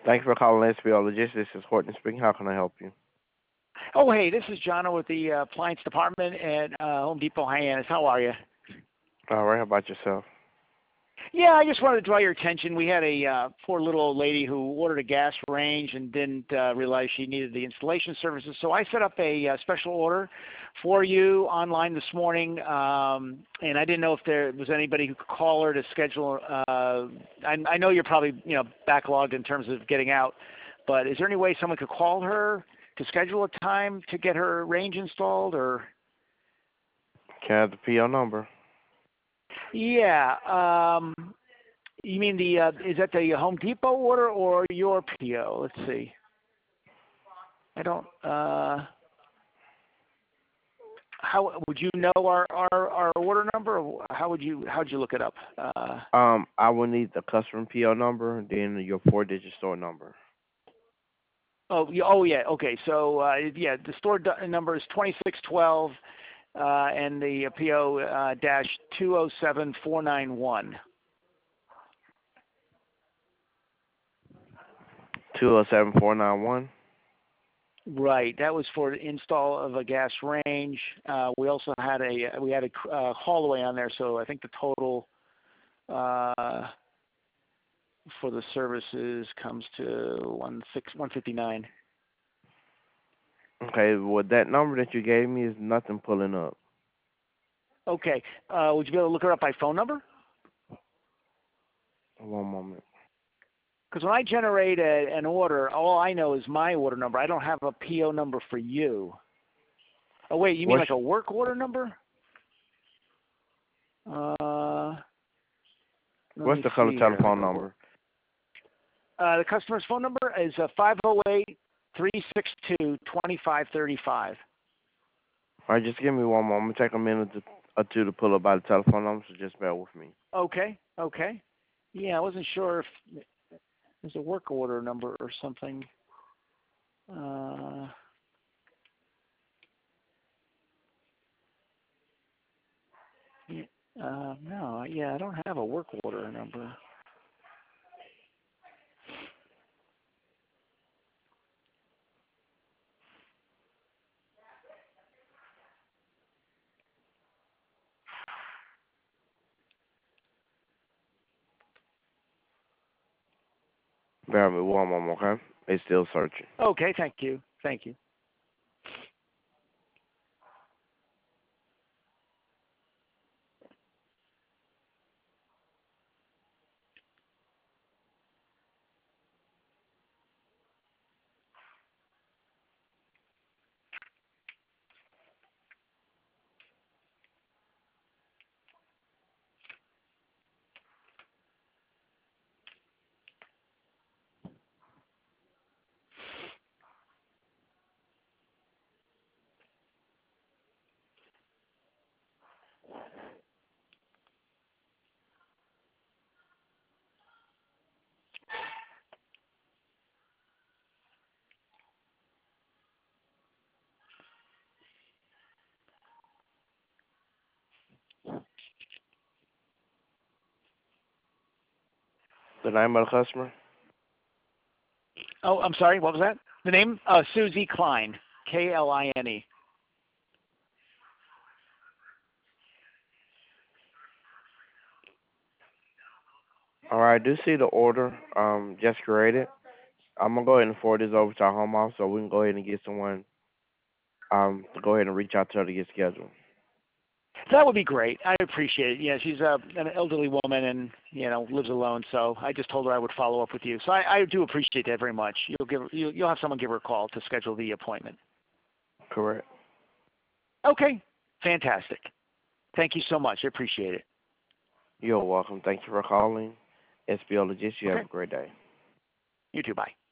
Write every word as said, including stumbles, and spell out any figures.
Thank you for calling S B O Logistics. This is Horton speaking. How can I help you? Oh, hey, this is Jono with the uh, appliance department at uh, Home Depot Hyannis. How are you? All right. How about yourself? Yeah, I just wanted to draw your attention. We had a uh, poor little old lady who ordered a gas range and didn't uh, realize she needed the installation services. So I set up a uh, special order for you online this morning, um, and I didn't know if there was anybody who could call her to schedule. Uh, I, I know you're probably you know backlogged in terms of getting out, but is there any way someone could call her to schedule a time to get her range installed? Or Can I have the P O number? yeah. Um, You mean the uh, is that the Home Depot order or your P O? Let's see. I don't. Uh, how would you know our, our, our order number? Or how would you how'd you look it up? Uh, Um, I will need the customer P O number, then your four-digit store number. oh, yeah, oh yeah. Okay. So uh, yeah, the store d- number is twenty six twelve, uh, and the P O uh, dash two oh seven four nine one. Two zero seven four nine one. Right, that was for the install of a gas range. Uh, we also had a we had a uh, haulaway on there, so I think the total uh, for the services comes to one six one fifty nine. Okay. Well, that number that you gave me is nothing pulling up. Okay, uh, would you be able to look her up by phone number? One moment. Because when I generate a, an order, all I know is my order number. I don't have a P O number for you. Oh wait, you mean What's like a work order number? Uh, let What's me the color see here. telephone number? Uh, the customer's phone number is uh, five oh eight, three six two, two five three five. All right. Just give me one moment. Take a minute to, or two to pull up by the telephone number. So just bear with me. Okay, okay. Yeah, I wasn't sure if there's a work order number or something. Uh, yeah, uh, no, yeah, I don't have a work order number. Bear with me one moment, okay? It's still searching. Okay, thank you, thank you. The name of the customer? Oh, I'm sorry, what was that? The name? Uh, Susie Klein, K L I N E. All right. I do see the order um just created. I'm gonna go ahead and forward this over to our home office so we can go ahead and get someone um to go ahead and reach out to her to get scheduled. That would be great. I appreciate it. Yeah, she's a, an elderly woman and you know lives alone. So I just told her I would follow up with you. So I, I do appreciate that very much. You'll give you, you'll have someone give her a call to schedule the appointment. Correct. Okay, fantastic. Thank you so much. I appreciate it. You're welcome. Thank you for calling S B O Logistics. You have Okay, a great day. you too. Bye.